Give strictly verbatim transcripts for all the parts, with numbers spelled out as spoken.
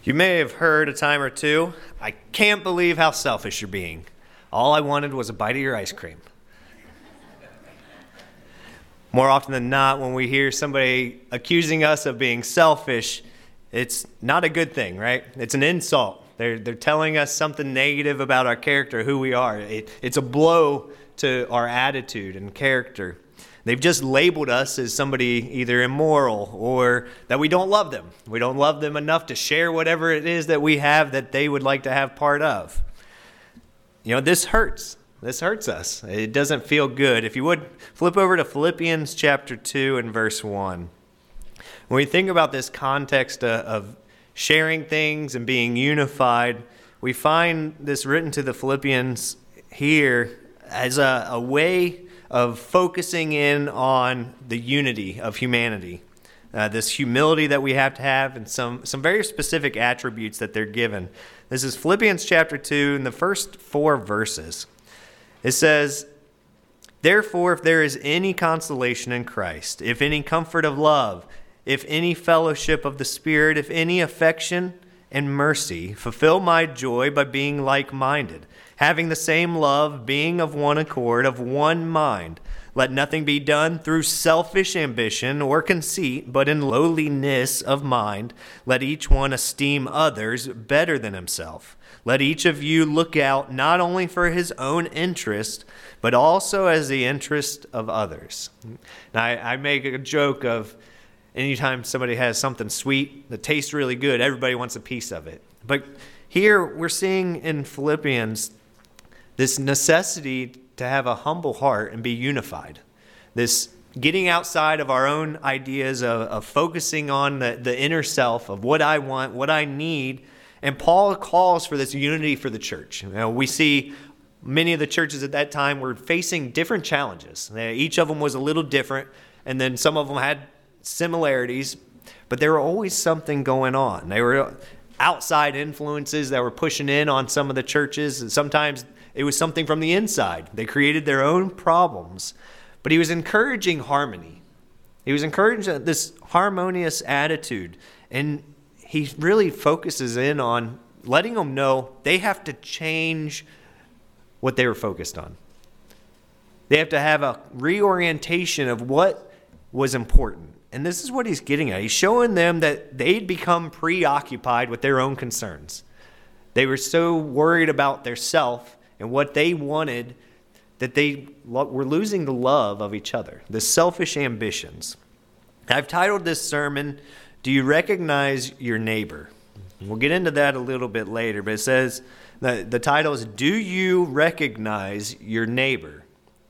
You may have heard a time or two, "I can't believe how selfish you're being. All I wanted was a bite of your ice cream." More often than not, when we hear somebody accusing us of being selfish, it's not a good thing, right? It's an insult. They're, they're telling us something negative about our character, who we are. It, it's a blow to our attitude and character. They've just labeled us as somebody either immoral or that we don't love them. We don't love them enough to share whatever it is that we have that they would like to have part of. You know, this hurts. This hurts us. It doesn't feel good. If you would, flip over to Philippians chapter two and verse one. When we think about this context of sharing things and being unified, we find this written to the Philippians here as a, a way of focusing in on the unity of humanity, uh, this humility that we have to have, and some, some very specific attributes that they're given. This is Philippians chapter two, in the first four verses. It says, "Therefore, if there is any consolation in Christ, if any comfort of love, if any fellowship of the Spirit, if any affection and mercy, fulfill my joy by being like-minded, having the same love, being of one accord, of one mind. Let nothing be done through selfish ambition or conceit, but in lowliness of mind. Let each one esteem others better than himself. Let each of you look out not only for his own interest, but also as the interest of others." Now, I, I make a joke of anytime somebody has something sweet that tastes really good, everybody wants a piece of it. But here we're seeing in Philippians this necessity to have a humble heart and be unified. This getting outside of our own ideas of, of focusing on the, the inner self of what I want, what I need. And Paul calls for this unity for the church. You know, we see many of the churches at that time were facing different challenges. Each of them was a little different, and then some of them had similarities, but there were always something going on. They were outside influences that were pushing in on some of the churches, and sometimes it was something from the inside. They created their own problems, but he was encouraging harmony. He was encouraging this harmonious attitude, and he really focuses in on letting them know they have to change what they were focused on. They have to have a reorientation of what was important. And this is what he's getting at. He's showing them that they'd become preoccupied with their own concerns. They were so worried about their self and what they wanted that they were losing the love of each other, the selfish ambitions. I've titled this sermon, "Do You Recognize Your Neighbor?" We'll get into that a little bit later, but it says, the, the title is, "Do You Recognize Your Neighbor?"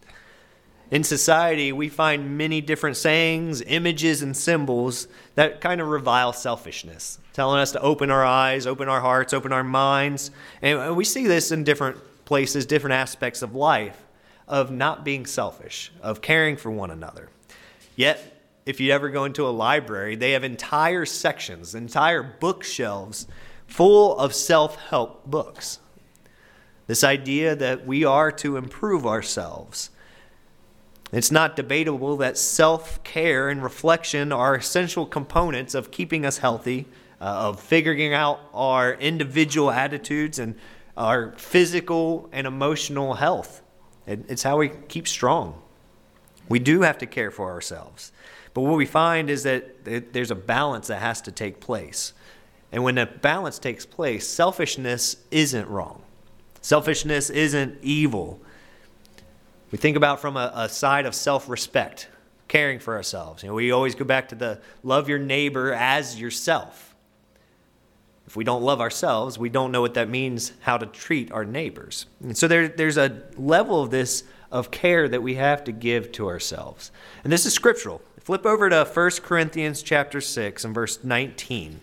In society, we find many different sayings, images, and symbols that kind of revile selfishness, telling us to open our eyes, open our hearts, open our minds. And we see this in different places, different aspects of life, of not being selfish, of caring for one another. Yet, if you ever go into a library, they have entire sections, entire bookshelves full of self-help books. This idea that we are to improve ourselves. It's not debatable that self-care and reflection are essential components of keeping us healthy, uh, of figuring out our individual attitudes and our physical and emotional health. It, it's how we keep strong. We do have to care for ourselves. But what we find is that there's a balance that has to take place. And when that balance takes place, selfishness isn't wrong. Selfishness isn't evil. We think about from a, a side of self-respect, caring for ourselves. You know, we always go back to the love your neighbor as yourself. If we don't love ourselves, we don't know what that means, how to treat our neighbors. And so there, there's a level of this of care that we have to give to ourselves. And this is scriptural. Flip over to First Corinthians chapter six and verse nineteen.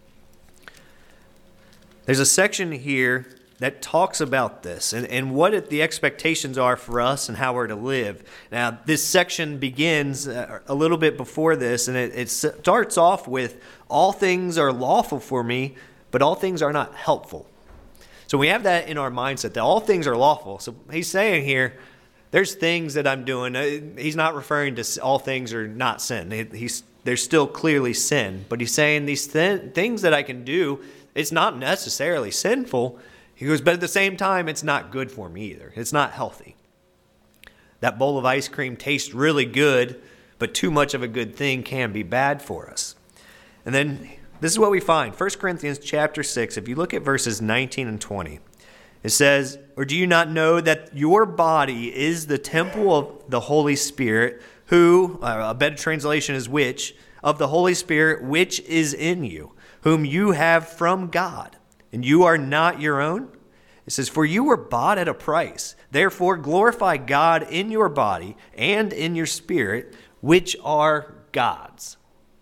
There's a section here that talks about this and, and what it, the expectations are for us and how we're to live. Now, this section begins uh, a little bit before this, and it, it starts off with, "All things are lawful for me, but all things are not helpful." So we have that in our mindset, that all things are lawful. So he's saying here, there's things that I'm doing. He's not referring to all things are not sin. He's there's still clearly sin. But he's saying these th- things that I can do, it's not necessarily sinful. He goes, but at the same time, it's not good for me either. It's not healthy. That bowl of ice cream tastes really good, but too much of a good thing can be bad for us. And then this is what we find. First Corinthians chapter six, if you look at verses nineteen and twenty, it says, or do you not know that your body is the temple of the Holy Spirit, who, uh, a better translation is which, of the Holy Spirit, which is in you, whom you have from God, and you are not your own? It says, for you were bought at a price. Therefore glorify God in your body and in your spirit, which are God's.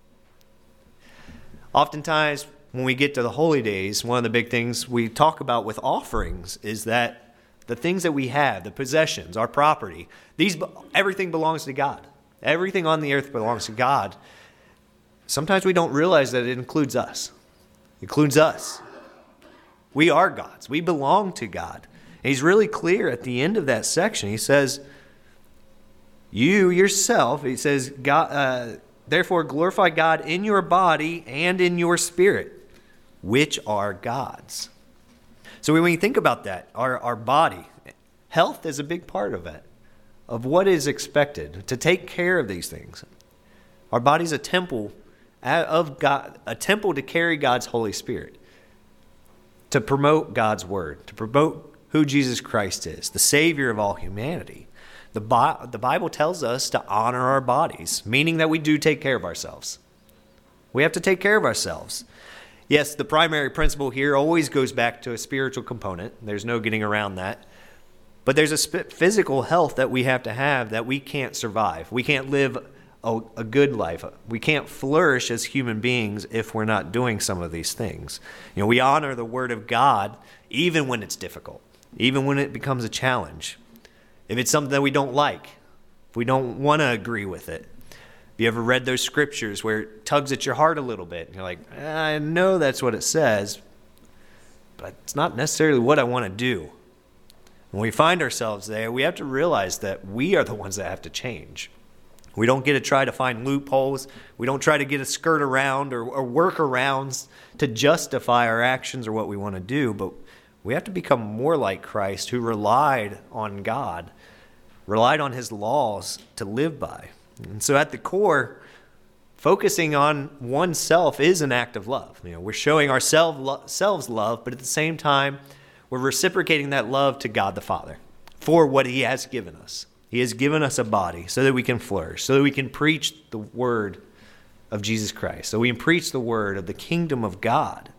Oftentimes, when we get to the holy days, one of the big things we talk about with offerings is that the things that we have, the possessions, our property, these everything belongs to God. Everything on the earth belongs to God. Sometimes we don't realize that it includes us. It includes us. We are God's. We belong to God. And he's really clear at the end of that section. He says, you yourself, he says, God, uh, therefore glorify God in your body and in your spirit, which are God's. So when we think about that, our, our body, health is a big part of it, of what is expected, to take care of these things. Our body's a temple of God, a temple to carry God's Holy Spirit, to promote God's word, to promote who Jesus Christ is, the Savior of all humanity. The, Bi- the Bible tells us to honor our bodies, meaning that we do take care of ourselves. We have to take care of ourselves. Yes, the primary principle here always goes back to a spiritual component. There's no getting around that. But there's a sp- physical health that we have to have that we can't survive. We can't live a, a good life. We can't flourish as human beings if we're not doing some of these things. You know, we honor the Word of God even when it's difficult, even when it becomes a challenge. If it's something that we don't like, if we don't want to agree with it. Have you ever read those scriptures where it tugs at your heart a little bit? And you're like, I know that's what it says, but it's not necessarily what I want to do. When we find ourselves there, we have to realize that we are the ones that have to change. We don't get to try to find loopholes. We don't try to get a skirt around or, or workarounds to justify our actions or what we want to do, but we have to become more like Christ, who relied on God, relied on his laws to live by. And so at the core, focusing on oneself is an act of love. You know, we're showing ourselves love, but at the same time, we're reciprocating that love to God the Father for what he has given us. He has given us a body so that we can flourish, so that we can preach the word of Jesus Christ, so we can preach the word of the kingdom of God.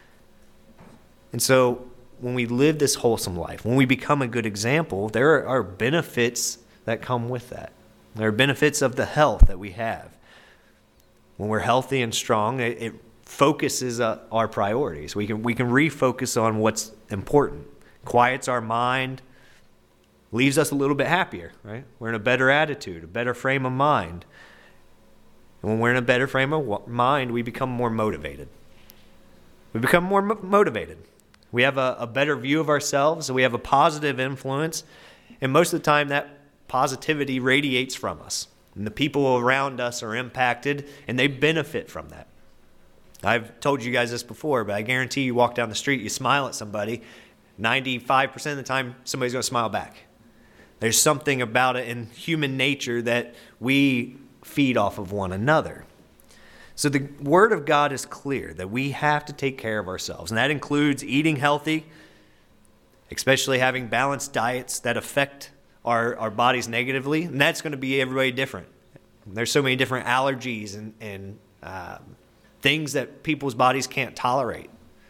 And so when we live this wholesome life, when we become a good example, there are benefits that come with that. There are benefits of the health that we have. When we're healthy and strong, it, it focuses uh, our priorities. We can we can refocus on what's important, quiets our mind, leaves us a little bit happier, right? We're in a better attitude, a better frame of mind. And when we're in a better frame of mind, we become more motivated. We become more mo- motivated. We have a, a better view of ourselves, and we have a positive influence. And most of the time, that positivity radiates from us. And the people around us are impacted, and they benefit from that. I've told you guys this before, but I guarantee you walk down the street, you smile at somebody, ninety-five percent of the time, somebody's going to smile back. There's something about it in human nature that we feed off of one another. So the Word of God is clear that we have to take care of ourselves. And that includes eating healthy, especially having balanced diets that affect our, our bodies negatively. And that's going to be everybody different. There's so many different allergies and, and um, things that people's bodies can't tolerate.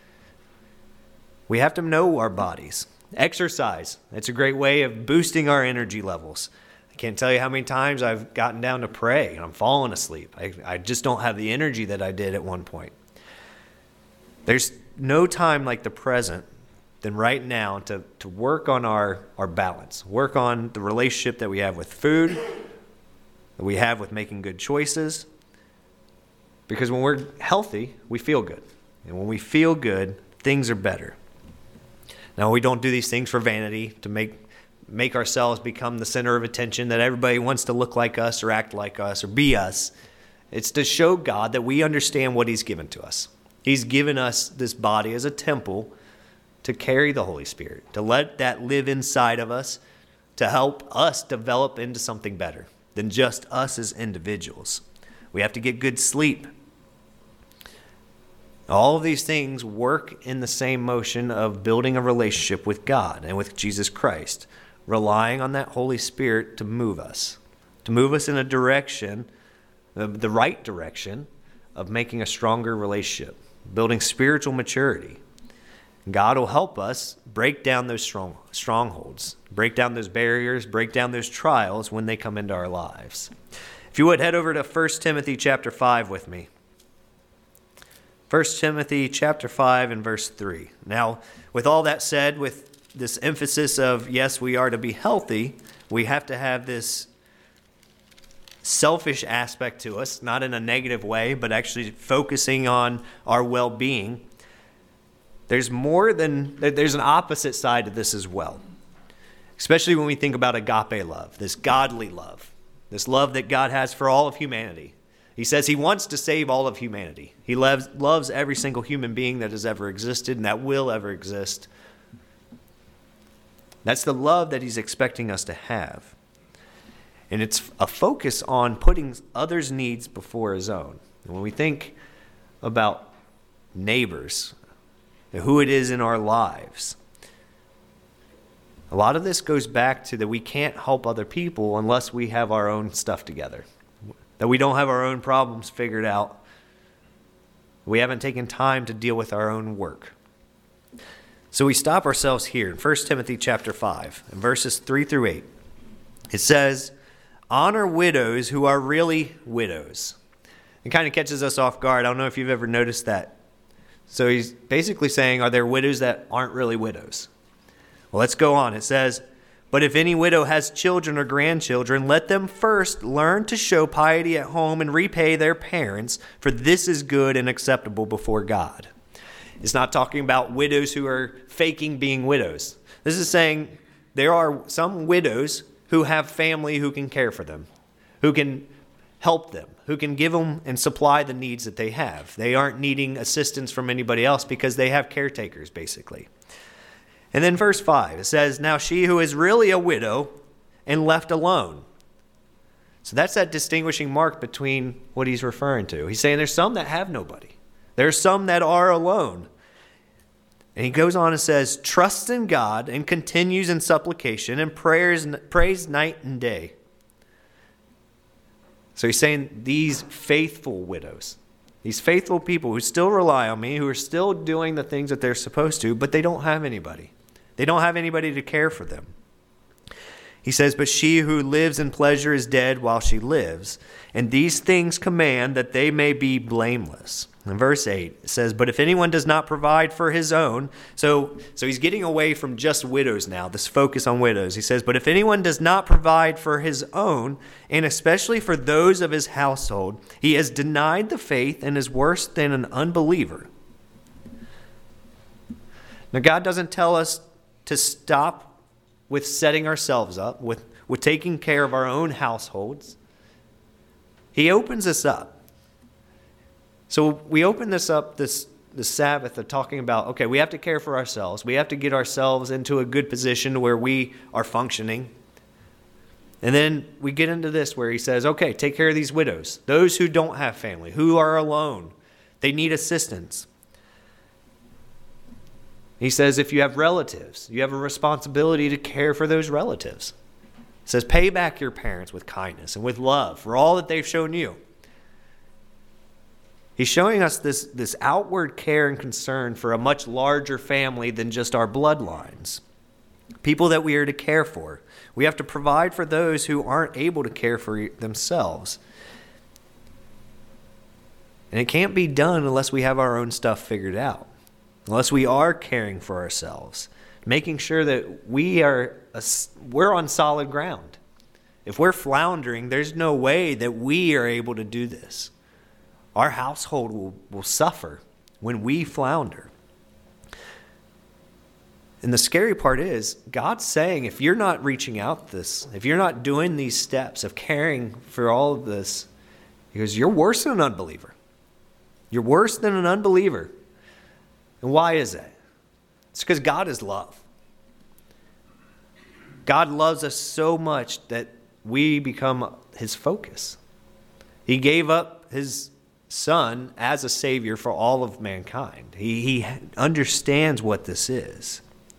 We have to know our bodies. Exercise. It's a great way of boosting our energy levels. I can't tell you how many times I've gotten down to pray and I'm falling asleep. I, I just don't have the energy that I did at one point. There's no time like the present than right now to, to work on our, our balance, work on the relationship that we have with food, that we have with making good choices. Because when we're healthy, we feel good. And when we feel good, things are better. Now, we don't do these things for vanity, to make make ourselves become the center of attention, that everybody wants to look like us or act like us or be us. It's to show God that we understand what he's given to us. He's given us this body as a temple to carry the Holy Spirit, to let that live inside of us, to help us develop into something better than just us as individuals. We have to get good sleep. All of these things work in the same motion of building a relationship with God and with Jesus Christ, relying on that Holy Spirit to move us, to move us in a direction, the right direction of making a stronger relationship, building spiritual maturity. God will help us break down those strong strongholds, break down those barriers, break down those trials when they come into our lives. If you would, head over to First Timothy chapter five with me. First Timothy chapter five and verse three. Now, with all that said, with this emphasis of, yes, we are to be healthy, we have to have this selfish aspect to us, not in a negative way, but actually focusing on our well-being. There's more than, there's an opposite side to this as well. Especially when we think about agape love, this godly love, this love that God has for all of humanity. He says he wants to save all of humanity. He loves, loves every single human being that has ever existed and that will ever exist. That's the love that he's expecting us to have. And it's a focus on putting others' needs before his own. And when we think about neighbors, who it is in our lives, a lot of this goes back to that we can't help other people unless we have our own stuff together, that we don't have our own problems figured out. We haven't taken time to deal with our own work. So we stop ourselves here in First Timothy chapter five, in verses three through eight. It says, honor widows who are really widows. It kind of catches us off guard. I don't know if you've ever noticed that. So he's basically saying, are there widows that aren't really widows? Well, let's go on. It says, but if any widow has children or grandchildren, let them first learn to show piety at home and repay their parents, for this is good and acceptable before God. It's not talking about widows who are faking being widows. This is saying there are some widows who have family who can care for them, who can help them, who can give them and supply the needs that they have. They aren't needing assistance from anybody else because they have caretakers, basically. And then verse five, it says, now she who is really a widow and left alone. So that's that distinguishing mark between what he's referring to. He's saying there's some that have nobody. There's some that are alone. And he goes on and says, trusts in God and continues in supplication and prayers, prays night and day. So he's saying these faithful widows, these faithful people who still rely on me, who are still doing the things that they're supposed to, but they don't have anybody. They don't have anybody to care for them. He says, but she who lives in pleasure is dead while she lives. And these things command that they may be blameless. In verse eight, it says, but if anyone does not provide for his own, so, so he's getting away from just widows now, this focus on widows. He says, but if anyone does not provide for his own, and especially for those of his household, he has denied the faith and is worse than an unbeliever. Now, God doesn't tell us to stop with setting ourselves up, with, with taking care of our own households. He opens us up. So we open this up this, this Sabbath of talking about, okay, we have to care for ourselves. We have to get ourselves into a good position where we are functioning. And then we get into this where he says, okay, take care of these widows, those who don't have family, who are alone. They need assistance. He says, if you have relatives, you have a responsibility to care for those relatives. He says, pay back your parents with kindness and with love for all that they've shown you. He's showing us this, this outward care and concern for a much larger family than just our bloodlines. People that we are to care for. We have to provide for those who aren't able to care for themselves. And it can't be done unless we have our own stuff figured out. Unless we are caring for ourselves. Making sure that we are we're on solid ground. If we're floundering, there's no way that we are able to do this. Our household will, will suffer when we flounder. And the scary part is, God's saying, if you're not reaching out this, if you're not doing these steps of caring for all of this, He goes, you're worse than an unbeliever. You're worse than an unbeliever. And why is that? It's because God is love. God loves us so much that we become his focus. He gave up his son as a savior for all of mankind. He, he understands what this is.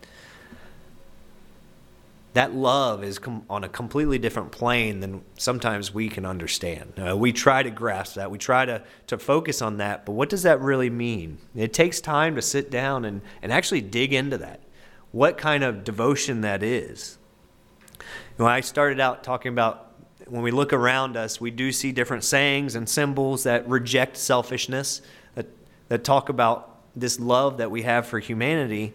That love is com- on a completely different plane than sometimes we can understand. Uh, we try to grasp that. We try to, to focus on that. But what does that really mean? It takes time to sit down and, and actually dig into that. What kind of devotion that is. When I started out talking about when we look around us, we do see different sayings and symbols that reject selfishness, that, that talk about this love that we have for humanity.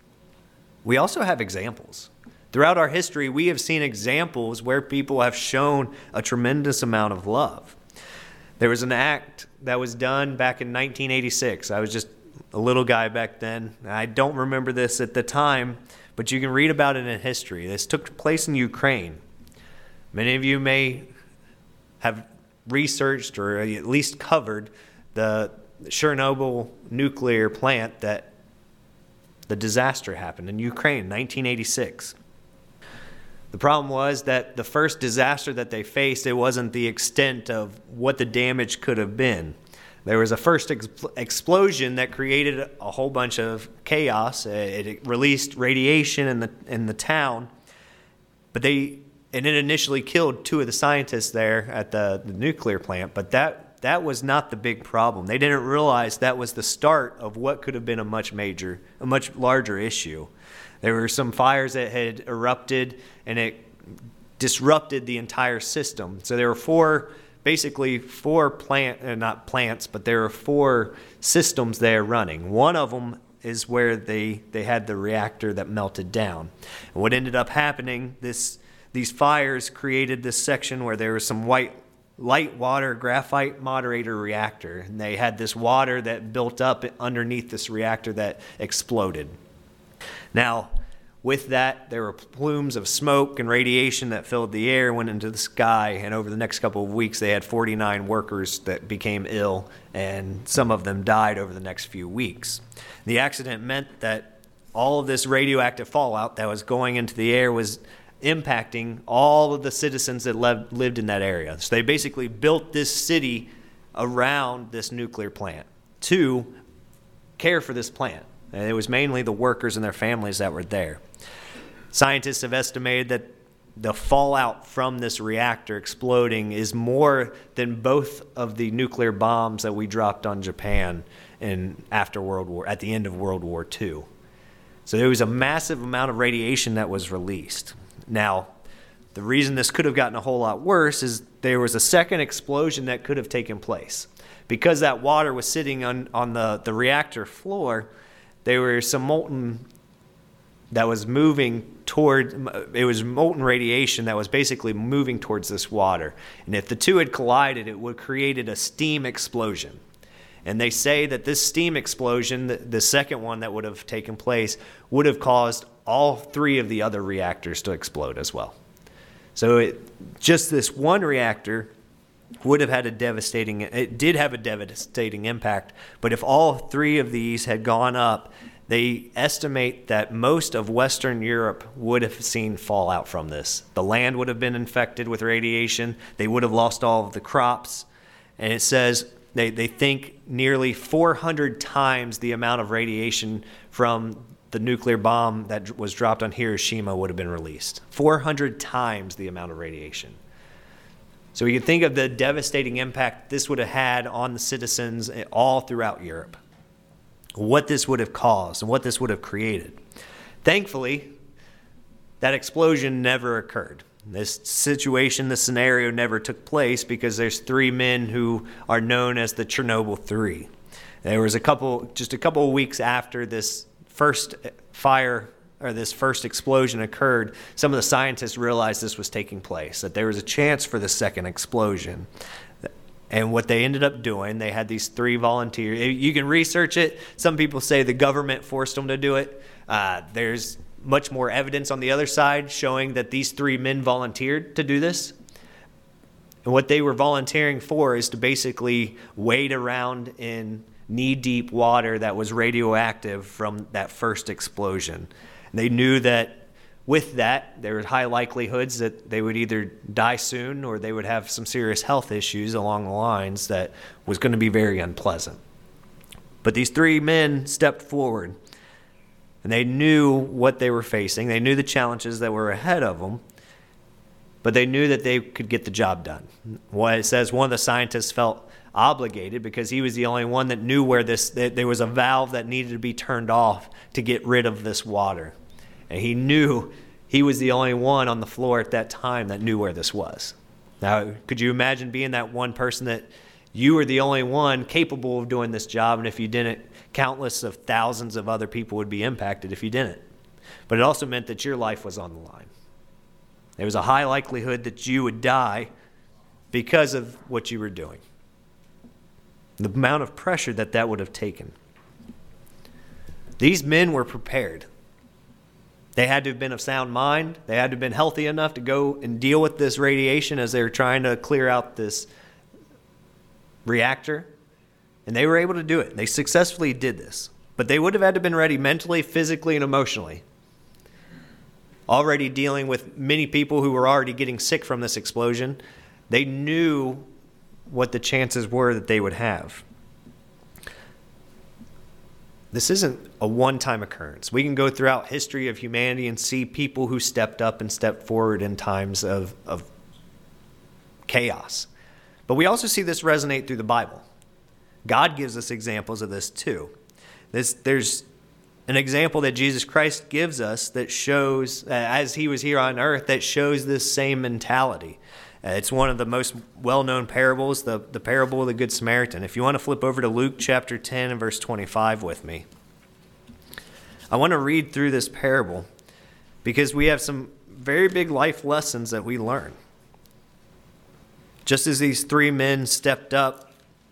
We also have examples. Throughout our history, we have seen examples where people have shown a tremendous amount of love. There was an act that was done back in nineteen eighty-six. I was just a little guy back then. I don't remember this at the time, but you can read about it in history. This took place in Ukraine. Many of you may have researched or at least covered the Chernobyl nuclear plant that the disaster happened in Ukraine in nineteen eighty-six. The problem was that the first disaster that they faced, it wasn't the extent of what the damage could have been. There was a first ex- explosion that created a whole bunch of chaos. It, it released radiation in the in the town, but they and it initially killed two of the scientists there at the, the nuclear plant. But that that was not the big problem. They didn't realize that was the start of what could have been a much major, a much larger issue. There were some fires that had erupted, and it disrupted the entire system. So there were four, basically four plant, uh, not plants, but there were four systems there running. One of them is where they, they had the reactor that melted down. And what ended up happening, this these fires created this section where there was some white light water graphite moderator reactor. And they had this water that built up underneath this reactor that exploded. Now, with that, there were plumes of smoke and radiation that filled the air, went into the sky, and over the next couple of weeks, they had forty-nine workers that became ill, and some of them died over the next few weeks. The accident meant that all of this radioactive fallout that was going into the air was impacting all of the citizens that lived, lived in that area. So they basically built this city around this nuclear plant to care for this plant. And it was mainly the workers and their families that were there. Scientists have estimated that the fallout from this reactor exploding is more than both of the nuclear bombs that we dropped on Japan in after World War, at the end of World War Two. So there was a massive amount of radiation that was released. Now, the reason this could have gotten a whole lot worse is there was a second explosion that could have taken place. Because that water was sitting on, on the, the reactor floor, there was some molten that was moving toward, it was molten radiation that was basically moving towards this water. And if the two had collided, it would have created a steam explosion. And they say that this steam explosion, the, the second one that would have taken place, would have caused all three of the other reactors to explode as well. So it, just this one reactor would have had a devastating, it did have a devastating impact, but if all three of these had gone up, they estimate that most of Western Europe would have seen fallout from this. The land would have been infected with radiation. They would have lost all of the crops. And it says they, they think nearly four hundred times the amount of radiation from the nuclear bomb that was dropped on Hiroshima would have been released. four hundred times the amount of radiation. So you can think of the devastating impact this would have had on the citizens all throughout Europe. What this would have caused and what this would have created. Thankfully, that explosion never occurred. This situation, this scenario never took place because there's three men who are known as the Chernobyl Three. There was a couple, just a couple of weeks after this first fire or this first explosion occurred, some of the scientists realized this was taking place, that there was a chance for the second explosion. And what they ended up doing, they had these three volunteers. You can research it. Some people say the government forced them to do it. Uh, there's much more evidence on the other side showing that these three men volunteered to do this. And what they were volunteering for is to basically wade around in knee-deep water that was radioactive from that first explosion. And they knew that with that, there were high likelihoods that they would either die soon or they would have some serious health issues along the lines that was going to be very unpleasant. But these three men stepped forward, and they knew what they were facing. They knew the challenges that were ahead of them, but they knew that they could get the job done. Well, it says one of the scientists felt obligated because he was the only one that knew where this, that there was a valve that needed to be turned off to get rid of this water. And he knew he was the only one on the floor at that time that knew where this was. Now, could you imagine being that one person that you were the only one capable of doing this job, and if you didn't, countless of thousands of other people would be impacted if you didn't. But it also meant that your life was on the line. There was a high likelihood that you would die because of what you were doing. The amount of pressure that that would have taken. These men were prepared. They had to have been of sound mind. They had to have been healthy enough to go and deal with this radiation as they were trying to clear out this reactor. And they were able to do it. They successfully did this. But they would have had to have been ready mentally, physically, and emotionally. Already dealing with many people who were already getting sick from this explosion. They knew what the chances were that they would have. This isn't a one-time occurrence. We can go throughout history of humanity and see people who stepped up and stepped forward in times of, of chaos. But we also see this resonate through the Bible. God gives us examples of this too. This, there's an example that Jesus Christ gives us that shows, uh, as he was here on earth, that shows this same mentality. Uh, it's one of the most well-known parables, the, the parable of the Good Samaritan. If you want to flip over to Luke chapter ten and verse twenty-five with me. I want to read through this parable because we have some very big life lessons that we learn. Just as these three men stepped up,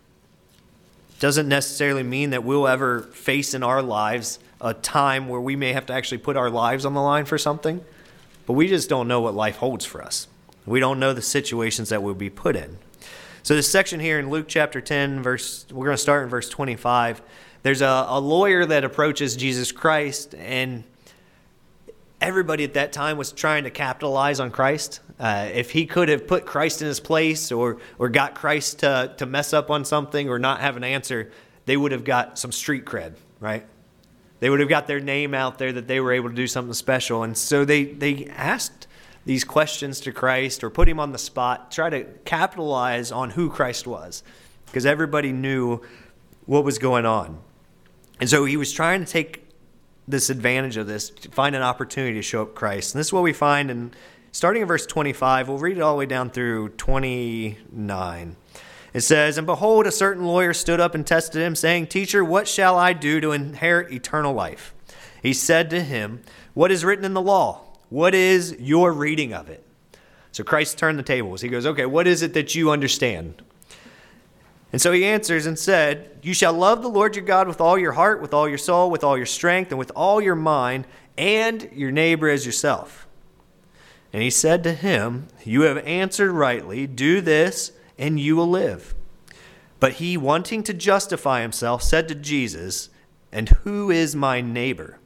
doesn't necessarily mean that we'll ever face in our lives a time where we may have to actually put our lives on the line for something, but we just don't know what life holds for us. We don't know the situations that we'll be put in. So this section here in Luke chapter ten, verse, we're going to start in verse twenty-five. There's a, a lawyer that approaches Jesus Christ, and everybody at that time was trying to capitalize on Christ. Uh, if he could have put Christ in his place or or got Christ to, to mess up on something or not have an answer, they would have got some street cred, right? They would have got their name out there that they were able to do something special. And so they, they asked these questions to Christ or put him on the spot, try to capitalize on who Christ was because everybody knew what was going on. And so he was trying to take this advantage of this to find an opportunity to show up Christ. And this is what we find in starting in verse twenty-five. We'll read it all the way down through twenty-nine. It says, "And behold, a certain lawyer stood up and tested him, saying, 'Teacher, what shall I do to inherit eternal life?' He said to him, 'What is written in the law? What is your reading of it?'" So Christ turned the tables. He goes, okay, what is it that you understand? And so he answers and said, "You shall love the Lord your God with all your heart, with all your soul, with all your strength, and with all your mind, and your neighbor as yourself." And he said to him, "You have answered rightly. Do this, and you will live." But he, wanting to justify himself, said to Jesus, "And who is my neighbor?"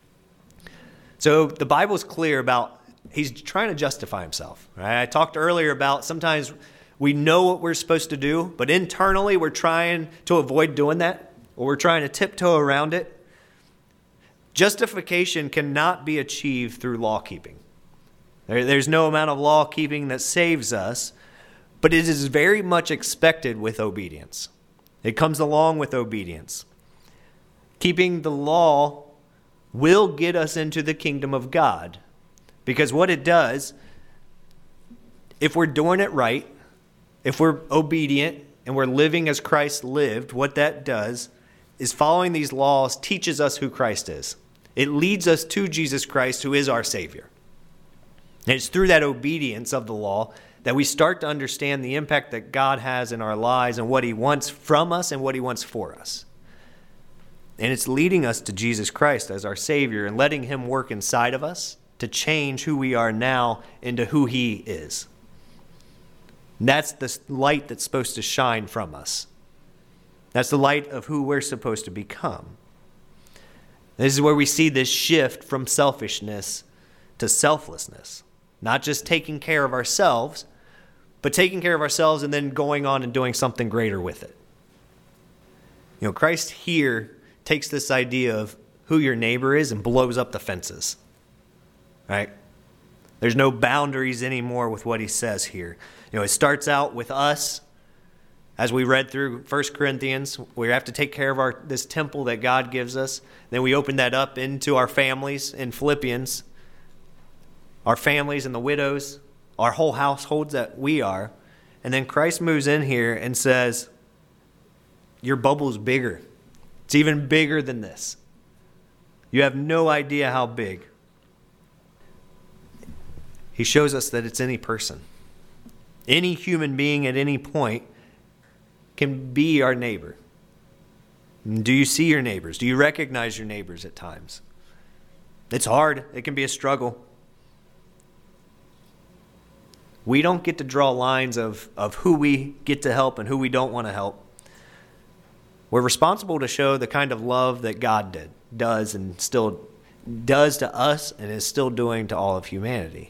So the Bible is clear about he's trying to justify himself. Right? I talked earlier about sometimes we know what we're supposed to do, but internally we're trying to avoid doing that, or we're trying to tiptoe around it. Justification cannot be achieved through law keeping. There, there's no amount of law keeping that saves us, but it is very much expected with obedience. It comes along with obedience. Keeping the law will get us into the kingdom of God, because what it does, if we're doing it right, if we're obedient and we're living as Christ lived, what that does is following these laws teaches us who Christ is. It leads us to Jesus Christ, who is our Savior. And it's through that obedience of the law that we start to understand the impact that God has in our lives and what he wants from us and what he wants for us. And it's leading us to Jesus Christ as our Savior and letting him work inside of us to change who we are now into who he is. And that's the light that's supposed to shine from us. That's the light of who we're supposed to become. This is where we see this shift from selfishness to selflessness. Not just taking care of ourselves, but taking care of ourselves and then going on and doing something greater with it. You know, Christ here takes this idea of who your neighbor is and blows up the fences. Right? There's no boundaries anymore with what he says here. You know, it starts out with us. As we read through First Corinthians, we have to take care of our this temple that God gives us. Then we open that up into our families in Philippians, our families and the widows, our whole households that we are. And then Christ moves in here and says, your bubble's bigger. It's even bigger than this. You have no idea how big. He shows us that it's any person. Any human being at any point can be our neighbor. Do you see your neighbors? Do you recognize your neighbors at times? It's hard. It can be a struggle. We don't get to draw lines of, of who we get to help and who we don't want to help. We're responsible to show the kind of love that God did, does and still does to us and is still doing to all of humanity.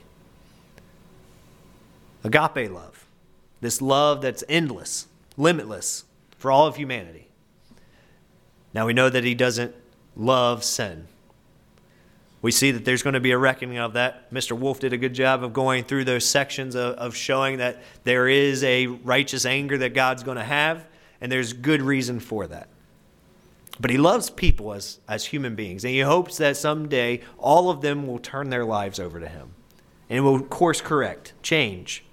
Agape love. This love that's endless, limitless for all of humanity. Now we know that he doesn't love sin. We see that there's going to be a reckoning of that. Mister Wolf did a good job of going through those sections of, of showing that there is a righteous anger that God's going to have, and there's good reason for that. But he loves people as, as human beings, and he hopes that someday all of them will turn their lives over to him. And it will course correct, change.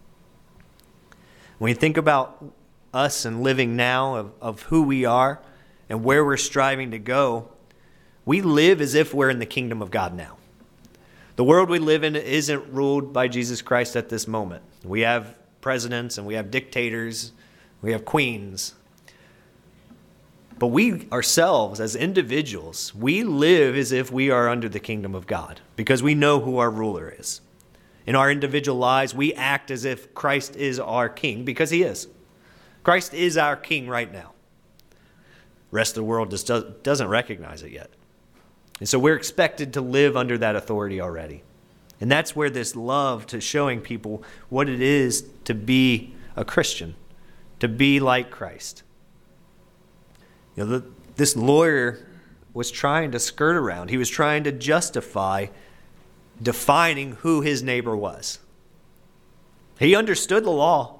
When you think about us and living now of, of who we are and where we're striving to go, we live as if we're in the kingdom of God now. The world we live in isn't ruled by Jesus Christ at this moment. We have presidents and we have dictators, we have queens. But we ourselves as individuals, we live as if we are under the kingdom of God because we know who our ruler is. In our individual lives, we act as if Christ is our king because he is. Christ is our king right now. The rest of the world just doesn't recognize it yet. And so we're expected to live under that authority already. And that's where this love to showing people what it is to be a Christian, to be like Christ. You know, the, this lawyer was trying to skirt around. He was trying to justify defining who his neighbor was. He understood the law.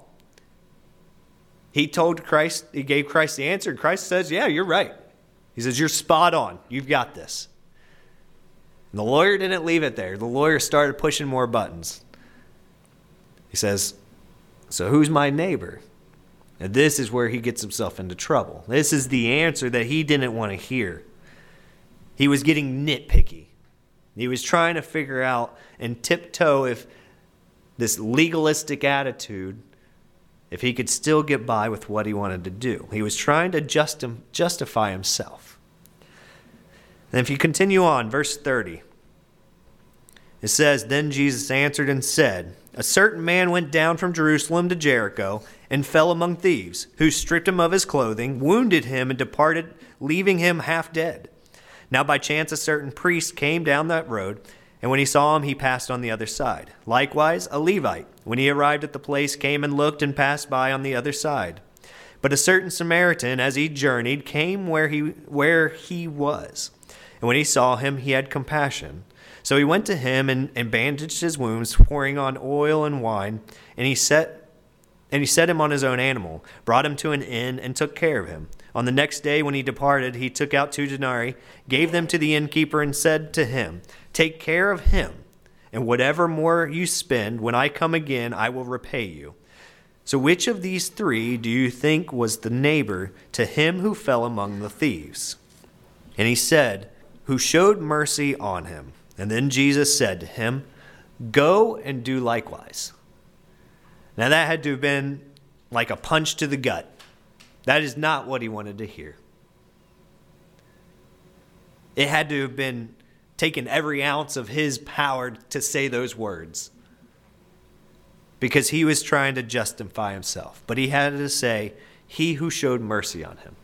He told Christ, he gave Christ the answer, and Christ says, yeah, you're right. He says, you're spot on. You've got this. And the lawyer didn't leave it there. The lawyer started pushing more buttons. He says, so who's my neighbor? And this is where he gets himself into trouble. This is the answer that he didn't want to hear. He was getting nitpicky. He was trying to figure out and tiptoe if this legalistic attitude, if he could still get by with what he wanted to do. He was trying to just, justify himself. And if you continue on, verse thirty, it says, then Jesus answered and said, a certain man went down from Jerusalem to Jericho and fell among thieves, who stripped him of his clothing, wounded him, and departed, leaving him half dead. Now by chance a certain priest came down that road, and when he saw him, he passed on the other side. Likewise, a Levite, when he arrived at the place, came and looked and passed by on the other side. But a certain Samaritan, as he journeyed, came where he where he was. And when he saw him, he had compassion. So he went to him and, and bandaged his wounds, pouring on oil and wine, and he set and he set him on his own animal, brought him to an inn, and took care of him. On the next day when he departed, he took out two denarii, gave them to the innkeeper, and said to him, take care of him, and whatever more you spend, when I come again, I will repay you. So which of these three do you think was the neighbor to him who fell among the thieves? And he said, who showed mercy on him. And then Jesus said to him, go and do likewise. Now that had to have been like a punch to the gut. That is not what he wanted to hear. It had to have been taken every ounce of his power to say those words. because he was trying to justify himself. But he had to say, he who showed mercy on him.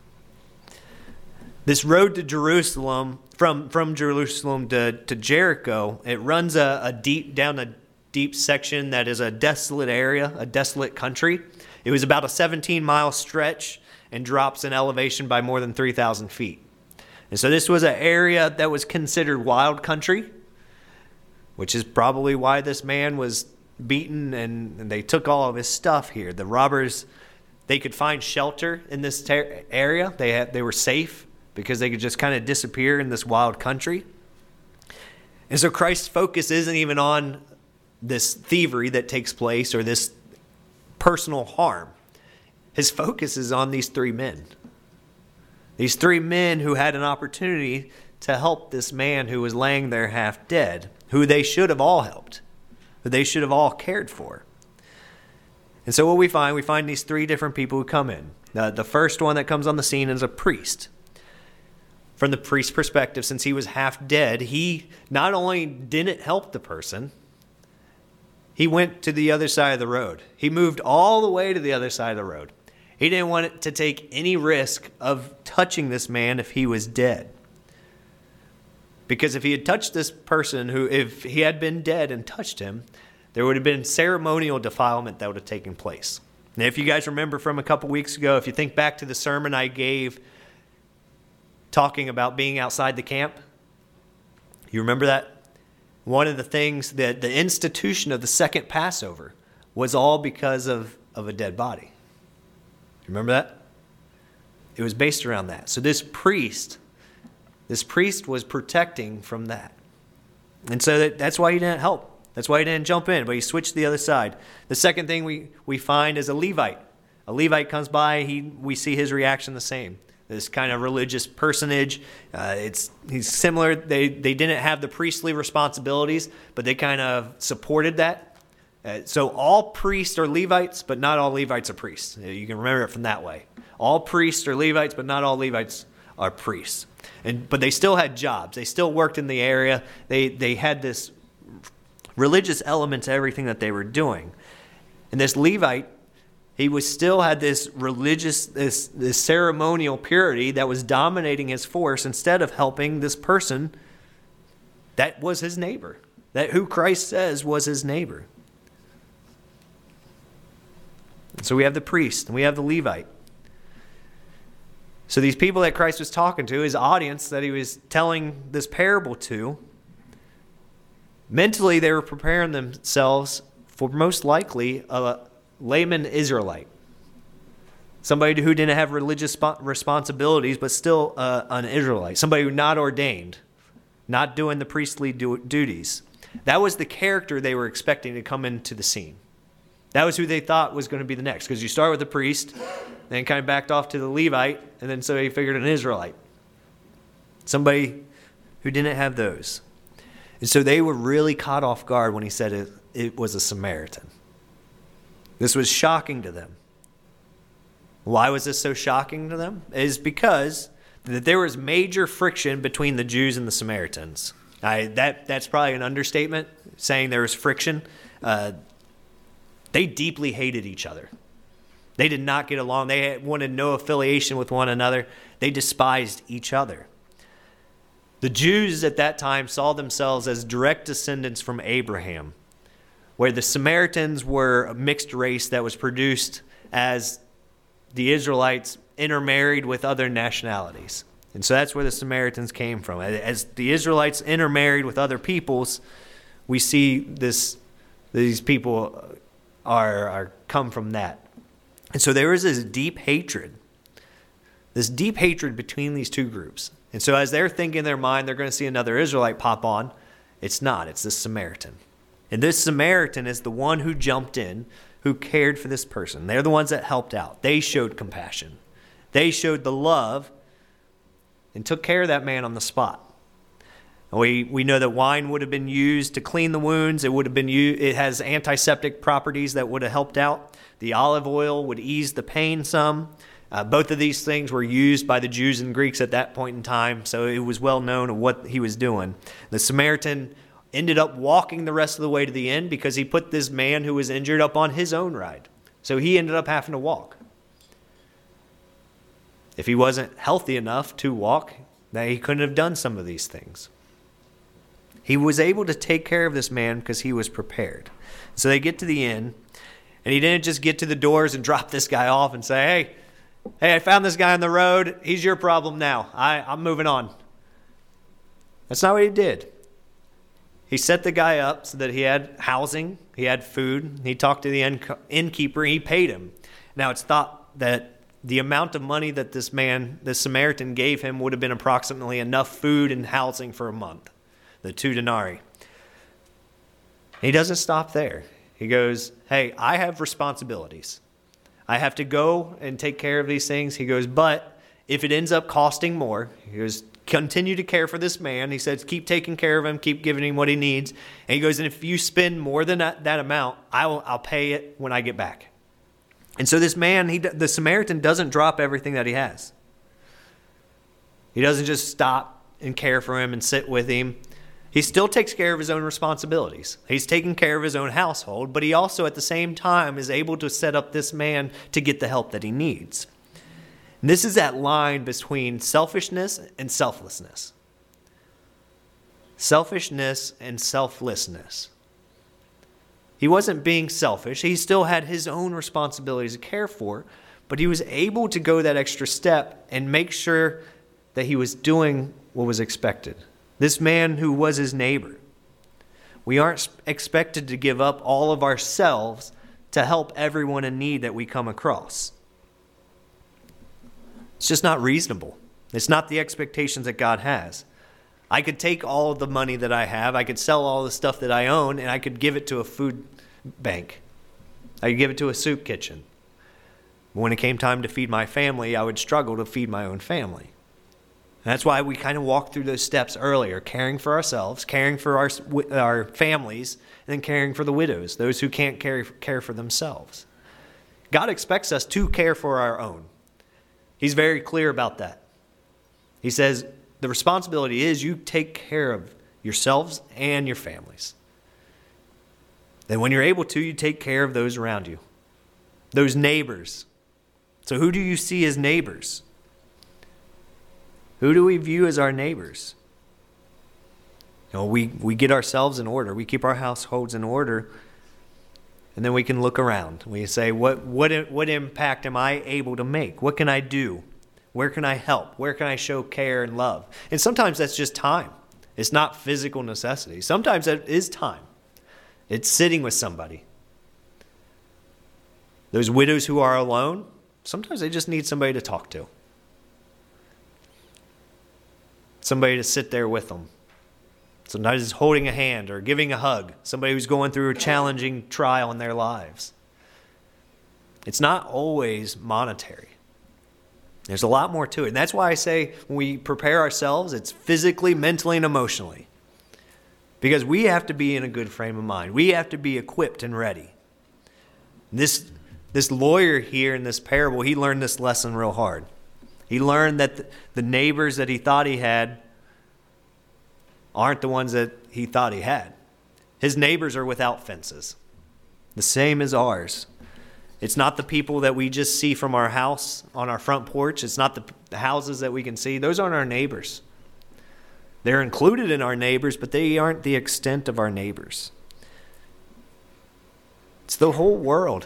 This road to Jerusalem, from, from Jerusalem to, to Jericho, it runs a, a deep down a deep section that is a desolate area, a desolate country. It was about a seventeen mile stretch and drops in elevation by more than three thousand feet. And so this was an area that was considered wild country, which is probably why this man was beaten and, and they took all of his stuff here. The robbers, they could find shelter in this ter- area. They had, they were safe because they could just kind of disappear in this wild country. And so Christ's focus isn't even on this thievery that takes place or this personal harm. His focus is on these three men. These three men who had an opportunity to help this man who was laying there half dead, who they should have all helped, who they should have all cared for. And so what we find, we find these three different people who come in. The, the first one that comes on the scene is a priest. From the priest's perspective, since he was half dead, he not only didn't help the person, he went to the other side of the road. He moved all the way to the other side of the road. He didn't want to take any risk of touching this man if he was dead. Because if he had touched this person, who, if he had been dead and touched him, there would have been ceremonial defilement that would have taken place. Now, if you guys remember from a couple weeks ago, if you think back to the sermon I gave talking about being outside the camp, you remember that? One of the things that the institution of the second Passover was all because of, of a dead body. You remember that? It was based around that. So this priest, this priest was protecting from that. And so that, that's why he didn't help. That's why he didn't jump in, but he switched to the other side. The second thing we, we find is a Levite. A Levite comes by, he we see his reaction the same. This kind of religious personage. Uh, it's he's similar. They they didn't have the priestly responsibilities, but they kind of supported that. Uh, so all priests are Levites, but not all Levites are priests. You can remember it from that way. All priests are Levites, but not all Levites are priests. And but they still had jobs. They still worked in the area. They they had this religious element to everything that they were doing. And this Levite, he was still had this religious, this, this ceremonial purity that was dominating his force instead of helping this person that was his neighbor, that who Christ says was his neighbor. So we have the priest and we have the Levite. So these people that Christ was talking to, his audience that he was telling this parable to, mentally they were preparing themselves for most likely a layman Israelite. Somebody who didn't have religious responsibilities, but still uh, an Israelite. Somebody who not ordained, not doing the priestly du- duties. That was the character they were expecting to come into the scene. That was who they thought was going to be the next. Because you start with the priest, then kind of backed off to the Levite, and then so he figured an Israelite. Somebody who didn't have those. And so they were really caught off guard when he said it, it was a Samaritan. This was shocking to them. Why was this so shocking to them? It is because that there was major friction between the Jews and the Samaritans. I, that That's probably an understatement, saying there was friction. Uh, they deeply hated each other. They did not get along. They had, wanted no affiliation with one another. They despised each other. The Jews at that time saw themselves as direct descendants from Abraham, where the Samaritans were a mixed race that was produced as the Israelites intermarried with other nationalities. And so that's where the Samaritans came from. As the Israelites intermarried with other peoples, we see this these people are, are come from that. And so there is this deep hatred, this deep hatred between these two groups. And so as they're thinking in their mind, they're going to see another Israelite pop on. It's not. It's this Samaritan. And this Samaritan is the one who jumped in, who cared for this person. They're the ones that helped out. They showed compassion. They showed the love and took care of that man on the spot. We we know that wine would have been used to clean the wounds. It would have been used, it has antiseptic properties that would have helped out. The olive oil would ease the pain some. Uh, both of these things were used by the Jews and Greeks at that point in time, so it was well known of what he was doing. The Samaritan ended up walking the rest of the way to the inn because he put this man who was injured up on his own ride. So he ended up having to walk. If he wasn't healthy enough to walk, then he couldn't have done some of these things. He was able to take care of this man because he was prepared. So they get to the inn, and he didn't just get to the doors and drop this guy off and say, hey, hey, I found this guy on the road. He's your problem now. I, I'm moving on. That's not what he did. He set the guy up so that he had housing, he had food. He talked to the inn, innkeeper, and he paid him. Now, it's thought that the amount of money that this man, this Samaritan, gave him would have been approximately enough food and housing for a month, the two denarii. He doesn't stop there. He goes, hey, I have responsibilities. I have to go and take care of these things. He goes, but if it ends up costing more, he goes, continue to care for this man. He says, keep taking care of him, keep giving him what he needs. And he goes, and if you spend more than that, that amount, I will, I'll pay it when I get back. And so this man, he, the Samaritan doesn't drop everything that he has. He doesn't just stop and care for him and sit with him. He still takes care of his own responsibilities. He's taking care of his own household, but he also at the same time is able to set up this man to get the help that he needs. And this is that line between selfishness and selflessness. Selfishness and selflessness. He wasn't being selfish. He still had his own responsibilities to care for, but he was able to go that extra step and make sure that he was doing what was expected. This man who was his neighbor. We aren't expected to give up all of ourselves to help everyone in need that we come across. It's just not reasonable. It's not the expectations that God has. I could take all of the money that I have, I could sell all the stuff that I own, and I could give it to a food bank. I could give it to a soup kitchen. When it came time to feed my family, I would struggle to feed my own family. That's why we kind of walked through those steps earlier, caring for ourselves, caring for our, our families, and then caring for the widows, those who can't care, care for themselves. God expects us to care for our own. He's very clear about that. He says the responsibility is you take care of yourselves and your families. Then when you're able to, you take care of those around you, those neighbors. So who do you see as neighbors? Who do we view as our neighbors? You know, we, we get ourselves in order. We keep our households in order. And then we can look around. We say, what, what, what impact am I able to make? What can I do? Where can I help? Where can I show care and love? And sometimes that's just time. It's not physical necessity. Sometimes that is time. It's sitting with somebody. Those widows who are alone, sometimes they just need somebody to talk to. Somebody to sit there with them. Sometimes it's holding a hand or giving a hug. Somebody who's going through a challenging trial in their lives. It's not always monetary. There's a lot more to it. And that's why I say when we prepare ourselves, it's physically, mentally, and emotionally. Because we have to be in a good frame of mind. We have to be equipped and ready. This, this lawyer here in this parable, he learned this lesson real hard. He learned that the neighbors that he thought he had aren't the ones that he thought he had. His neighbors are without fences, the same as ours. It's not the people that we just see from our house on our front porch. It's not the houses that we can see. Those aren't our neighbors. They're included in our neighbors, but they aren't the extent of our neighbors. It's the whole world.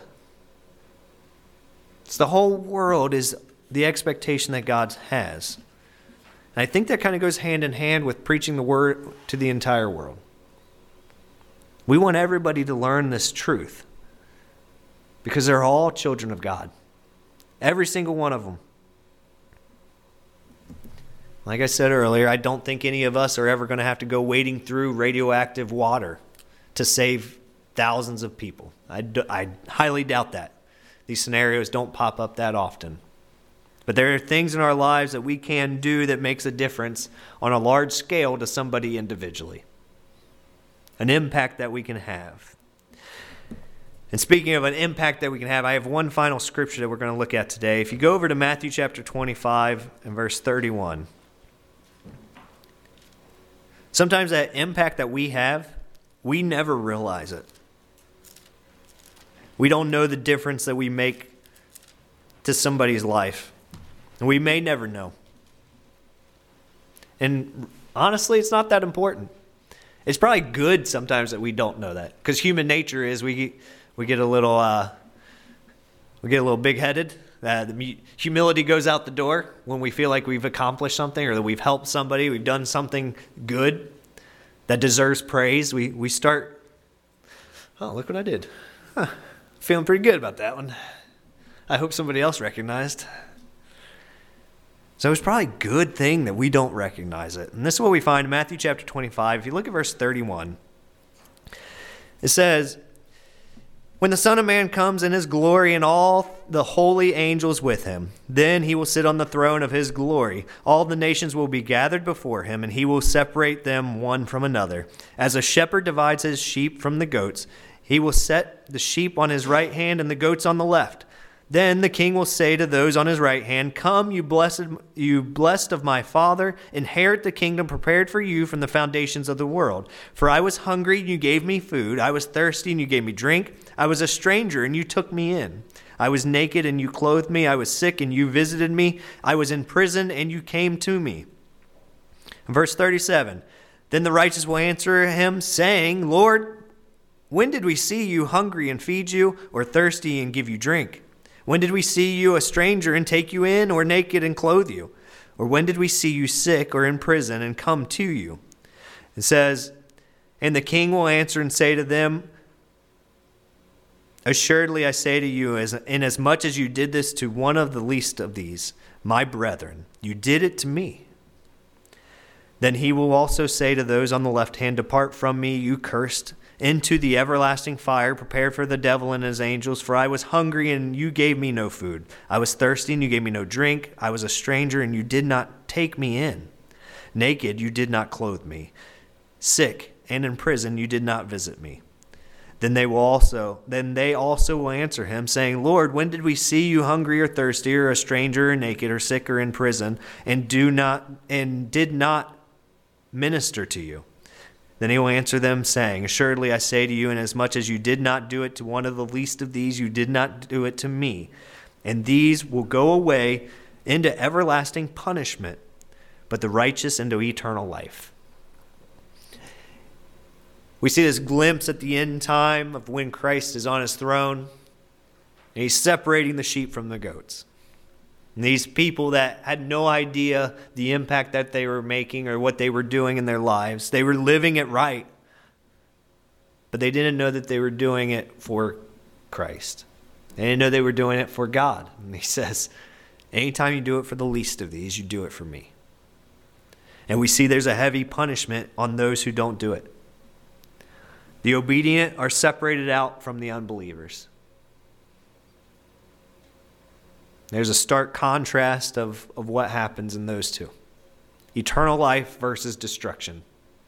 It's the whole world is the expectation that God has. And I think that kind of goes hand in hand with preaching the word to the entire world. We want everybody to learn this truth because they're all children of God. Every single one of them. Like I said earlier, I don't think any of us are ever going to have to go wading through radioactive water to save thousands of people. I, do, I highly doubt that. These scenarios don't pop up that often. But there are things in our lives that we can do that makes a difference on a large scale to somebody individually. An impact that we can have. And speaking of an impact that we can have, I have one final scripture that we're going to look at today. If you go over to Matthew chapter twenty-five and verse thirty-one. It Sometimes that impact that we have, we never realize it. We don't know the difference that we make to somebody's life. And we may never know. And honestly, it's not that important. It's probably good sometimes that we don't know that, because human nature is we we get a little uh, we get a little big-headed. Uh, the humility goes out the door when we feel like we've accomplished something or that we've helped somebody, we've done something good that deserves praise. We we start, oh, look what I did. Huh. Feeling pretty good about that one. I hope somebody else recognized. So it's probably a good thing that we don't recognize it. And this is what we find in Matthew chapter twenty-five. If you look at verse thirty-one, it says, "When the Son of Man comes in his glory and all the holy angels with him, then he will sit on the throne of his glory. All the nations will be gathered before him, and he will separate them one from another. As a shepherd divides his sheep from the goats, he will set the sheep on his right hand and the goats on the left. Then the king will say to those on his right hand, 'Come, you blessed, you blessed of my Father, inherit the kingdom prepared for you from the foundations of the world. For I was hungry, and you gave me food. I was thirsty, and you gave me drink. I was a stranger, and you took me in. I was naked, and you clothed me. I was sick, and you visited me. I was in prison, and you came to me.'" Verse thirty-seven, "Then the righteous will answer him, saying, 'Lord, when did we see you hungry and feed you, or thirsty and give you drink? When did we see you a stranger and take you in, or naked and clothe you? Or when did we see you sick or in prison and come to you?' It says, and the king will answer and say to them, 'Assuredly I say to you, as inasmuch as you did this to one of the least of these, my brethren, you did it to me.' Then he will also say to those on the left hand, 'Depart from me, you cursed, into the everlasting fire prepared for the devil and his angels. For I was hungry, and you gave me no food. I was thirsty, and you gave me no drink. I was a stranger, and you did not take me in. Naked, you did not clothe me. Sick and in prison, you did not visit me.' Then they will also then they also will answer him, saying, 'Lord, when did we see you hungry or thirsty, or a stranger, or naked, or sick, or in prison, and do not and did not minister to you?' Then he will answer them, saying, 'Assuredly I say to you, inasmuch as you did not do it to one of the least of these, you did not do it to me. And these will go away into everlasting punishment, but the righteous into eternal life.'" We see this glimpse at the end time of when Christ is on his throne, and he's separating the sheep from the goats. And these people that had no idea the impact that they were making or what they were doing in their lives, they were living it right, but they didn't know that they were doing it for Christ. They didn't know they were doing it for God. And he says, anytime you do it for the least of these, you do it for me. And we see there's a heavy punishment on those who don't do it. The obedient are separated out from the unbelievers. There's a stark contrast of, of what happens in those two. Eternal life versus destruction.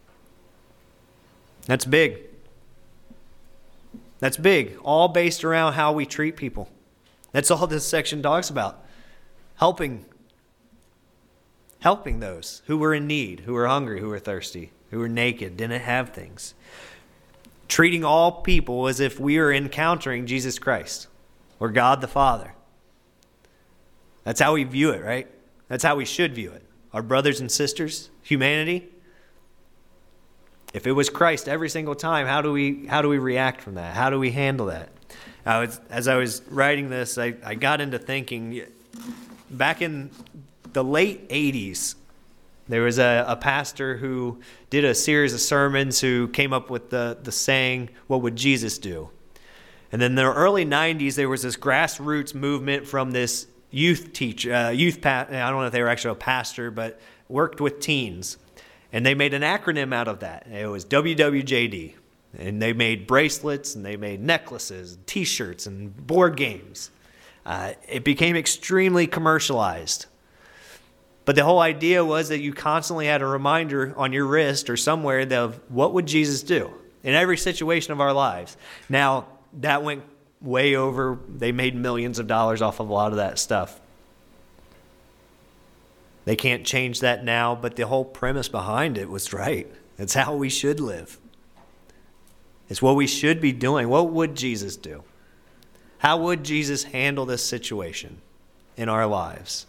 That's big. That's big. All based around how we treat people. That's all this section talks about. Helping. Helping those who were in need, who were hungry, who were thirsty, who were naked, didn't have things. Treating all people as if we are encountering Jesus Christ or God the Father. That's how we view it, right? That's how we should view it. Our brothers and sisters, humanity. If it was Christ every single time, how do we how do we react from that? How do we handle that? I was, as I was writing this, I, I got into thinking, back in the late eighties, there was a, a pastor who did a series of sermons who came up with the, the saying, "What would Jesus do?" And then in the early nineties, there was this grassroots movement from this youth teacher, uh, youth pa- I don't know if they were actually a pastor, but worked with teens. And they made an acronym out of that. It was W W J D. And they made bracelets, and they made necklaces, and T-shirts, and board games. Uh, it became extremely commercialized. But the whole idea was that you constantly had a reminder on your wrist or somewhere of what would Jesus do in every situation of our lives. Now, that went way over. They made millions of dollars off of a lot of that stuff. They can't change that now, but the whole premise behind it was right. It's how we should live. It's what we should be doing. What would Jesus do? How would Jesus handle this situation in our lives?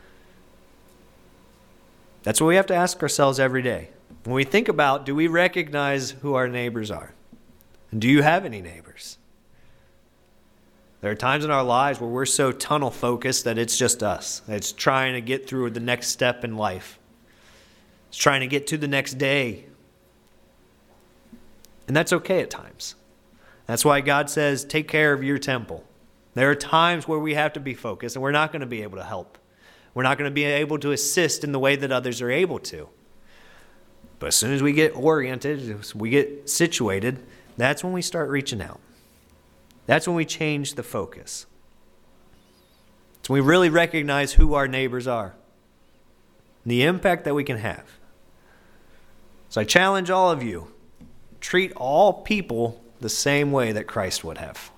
That's what we have to ask ourselves every day. When we think about, do we recognize who our neighbors are? And do you have any neighbors? There are times in our lives where we're so tunnel focused that it's just us. It's trying to get through the next step in life. It's trying to get to the next day. And that's okay at times. That's why God says, take care of your temple. There are times where we have to be focused and we're not going to be able to help. We're not going to be able to assist in the way that others are able to. But as soon as we get oriented, as we get situated, that's when we start reaching out. That's when we change the focus. It's when we really recognize who our neighbors are, and the impact that we can have. So I challenge all of you, treat all people the same way that Christ would have.